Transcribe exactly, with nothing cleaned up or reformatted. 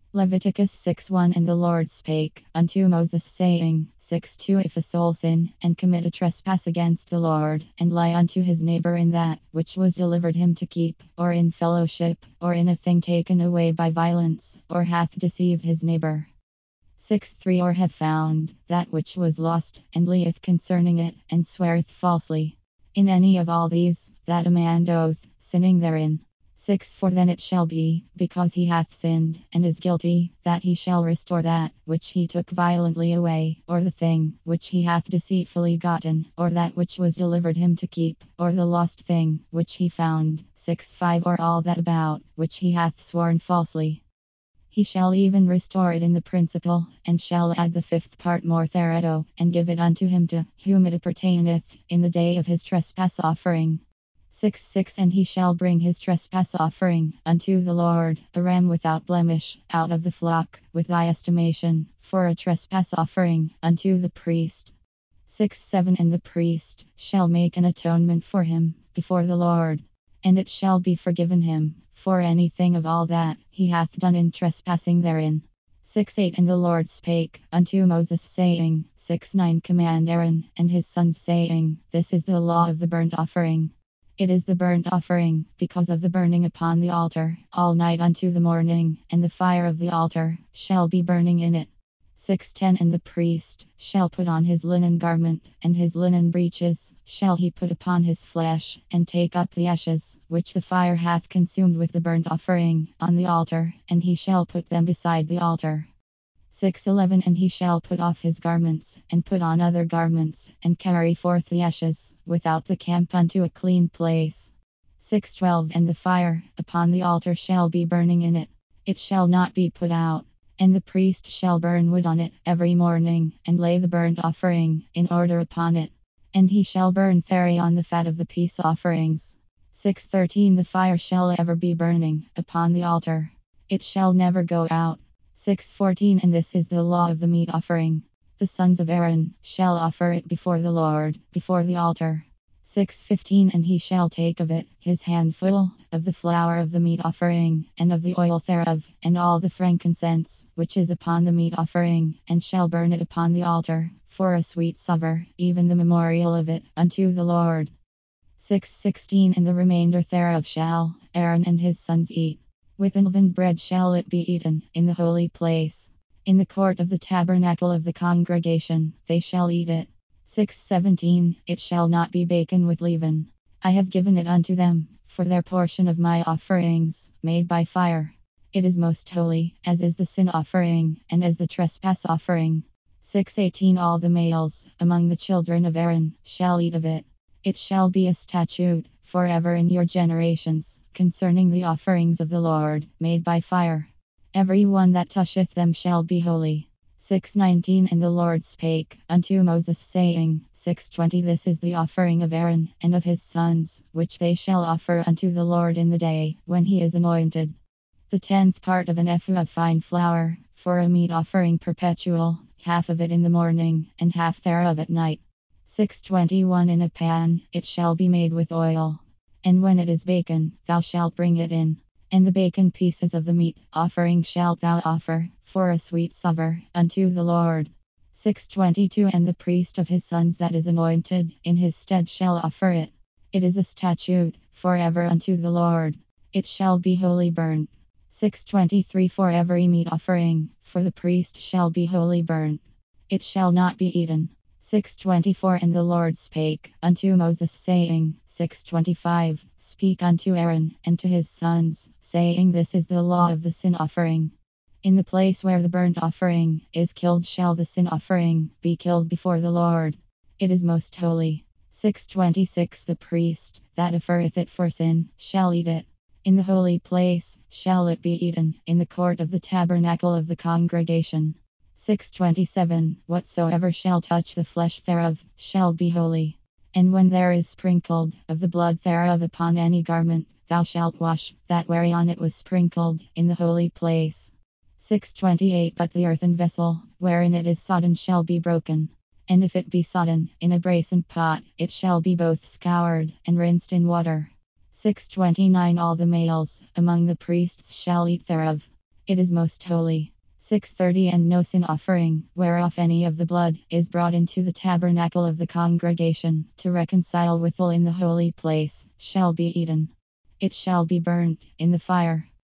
Leviticus six one. And the Lord spake unto Moses, saying, six two. If a soul sin, and commit a trespass against the Lord, and lie unto his neighbor in that which was delivered him to keep, or in fellowship, or in a thing taken away by violence, or hath deceived his neighbor. six three. Or have found that which was lost, and lieth concerning it, and sweareth falsely. In any of all these, that a man doth, sinning therein. six four. Then it shall be, because he hath sinned, and is guilty, that he shall restore that which he took violently away, or the thing which he hath deceitfully gotten, or that which was delivered him to keep, or the lost thing which he found. six five. Or all that about which he hath sworn falsely. He shall even restore it in the principal, and shall add the fifth part more thereto, and give it unto him to whom it appertaineth, in the day of his trespass offering. six six. And he shall bring his trespass offering unto the Lord, a ram without blemish, out of the flock, with thy estimation, for a trespass offering unto the priest. six seven. And the priest shall make an atonement for him before the Lord, and it shall be forgiven him for anything of all that he hath done in trespassing therein. six eight. And the Lord spake unto Moses, saying, six nine. Command Aaron and his sons, saying, this is the law of the burnt offering. It is the burnt offering, because of the burning upon the altar, all night unto the morning, and the fire of the altar shall be burning in it. six ten. And the priest shall put on his linen garment, and his linen breeches shall he put upon his flesh, and take up the ashes, which the fire hath consumed with the burnt offering, on the altar, and he shall put them beside the altar. six eleven. And he shall put off his garments, and put on other garments, and carry forth the ashes without the camp unto a clean place. six twelve. And the fire upon the altar shall be burning in it, it shall not be put out. And the priest shall burn wood on it every morning, and lay the burnt offering in order upon it. And he shall burn thereon the fat of the peace offerings. six thirteen. The fire shall ever be burning upon the altar, it shall never go out. six fourteen. And this is the law of the meat offering. The sons of Aaron shall offer it before the Lord, before the altar. six fifteen. And he shall take of it his handful of the flour of the meat offering, and of the oil thereof, and all the frankincense which is upon the meat offering, and shall burn it upon the altar, for a sweet savour, even the memorial of it, unto the Lord. six sixteen. And the remainder thereof shall Aaron and his sons eat. With unleavened bread shall it be eaten in the holy place. In the court of the tabernacle of the congregation they shall eat it. six seventeen. It shall not be baken with leaven. I have given it unto them for their portion of my offerings, made by fire. It is most holy, as is the sin offering, and as the trespass offering. six eighteen. All the males among the children of Aaron shall eat of it. It shall be a statute forever in your generations, concerning the offerings of the Lord, made by fire. Every one that toucheth them shall be holy. six nineteen. And the Lord spake unto Moses, saying, six twenty. This is the offering of Aaron and of his sons, which they shall offer unto the Lord in the day when he is anointed. The tenth part of an ephah of fine flour, for a meat offering perpetual, half of it in the morning, and half thereof at night. six twenty-one. In a pan it shall be made with oil, and when it is baken, thou shalt bring it in. And the baken pieces of the meat offering shalt thou offer, for a sweet savour, unto the Lord. six twenty-two. And the priest of his sons that is anointed in his stead shall offer it. It is a statute forever unto the Lord. It shall be wholly burnt. six twenty-three. For every meat offering, for the priest shall be wholly burnt. It shall not be eaten. six twenty-four. And the Lord spake unto Moses, saying, six twenty-five. Speak unto Aaron and to his sons, saying, this is the law of the sin offering. In the place where the burnt offering is killed shall the sin offering be killed before the Lord. It is most holy. six twenty-six. The priest that offereth it for sin shall eat it. In the holy place shall it be eaten, in the court of the tabernacle of the congregation. six twenty-seven. Whatsoever shall touch the flesh thereof shall be holy. And when there is sprinkled of the blood thereof upon any garment, thou shalt wash that whereon it was sprinkled in the holy place. six twenty-eight. But the earthen vessel wherein it is sodden shall be broken. And if it be sodden in a brasen pot, it shall be both scoured and rinsed in water. six twenty-nine. All the males among the priests shall eat thereof. It is most holy. six thirty And no sin offering, whereof any of the blood is brought into the tabernacle of the congregation, to reconcile withal in the holy place, shall be eaten. It shall be burnt in the fire.